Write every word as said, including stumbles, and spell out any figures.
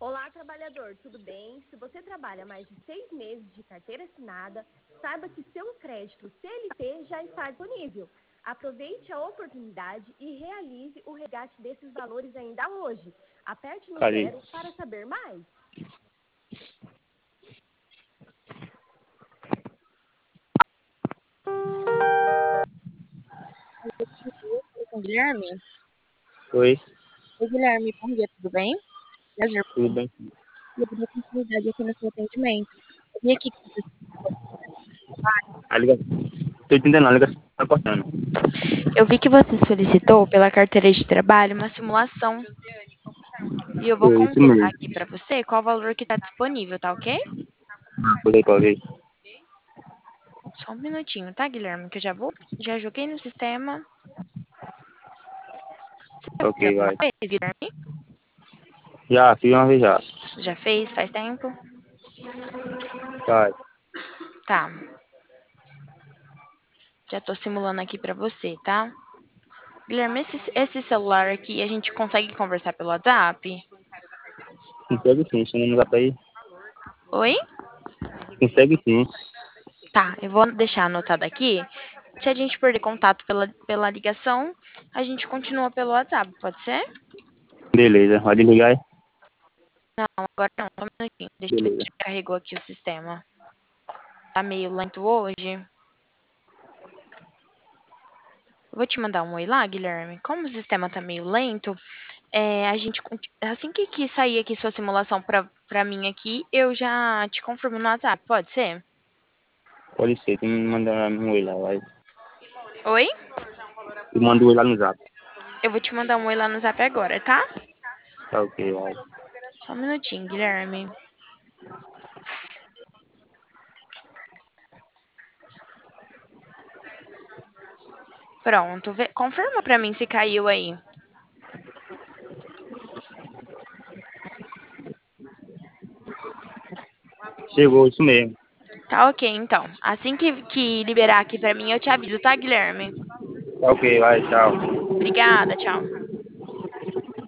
Olá, trabalhador, tudo bem? Se você trabalha mais de seis meses de carteira assinada, saiba que seu crédito C L T já está disponível. Aproveite a oportunidade e realize o resgate desses valores ainda hoje. Aperte no Cadê? zero para saber mais. Com Guilherme? Oi, Oi, Guilherme, bom dia, tudo bem? Prazer, tudo bem? eu vou dar continuidade aqui no seu atendimento. Eu vim aqui com você. A ligação. Tô entendendo, a ligação tá cortando. Eu vi que você solicitou pela carteira de trabalho uma simulação e eu vou Foi isso confirmar mesmo. aqui para você qual o valor que está disponível, tá ok? Paguei, paguei. Só um minutinho, tá, Guilherme? Que eu já vou, já joguei no sistema. Ok, Fez alguma vai. vez, Guilherme? Já, fiz uma vez já. Já fez? Faz tempo? Vai. Tá. Já tô simulando aqui para você, tá? Guilherme, esse, esse celular aqui, a gente consegue conversar pelo WhatsApp? Consegue sim, chama no zap aí. Oi? Consegue sim. Tá, eu vou deixar anotado aqui. Se a gente perder contato pela, pela ligação, a gente continua pelo WhatsApp, pode ser? Beleza, vai desligar aí? Não, agora não, só um minutinho. Deixa eu ver Beleza. se já carregou aqui o sistema. Tá meio lento hoje. Eu vou te mandar um oi lá, Guilherme. Como o sistema tá meio lento, é, a gente, conti- assim que, que sair aqui sua simulação pra, pra mim aqui, eu já te confirmo no WhatsApp, pode ser? Pode ser, tu me manda um oi lá, vai. Oi? Eu mando um oi lá no zap. Eu vou te mandar um oi lá no Zap agora, tá? Tá ok, vai. Só um minutinho, Guilherme. Pronto, vê- confirma pra mim se caiu aí. Chegou, isso mesmo. Tá ok, então. Assim que, que liberar aqui pra mim, eu te aviso, tá, Guilherme? Tá ok, vai, tchau. Obrigada, tchau.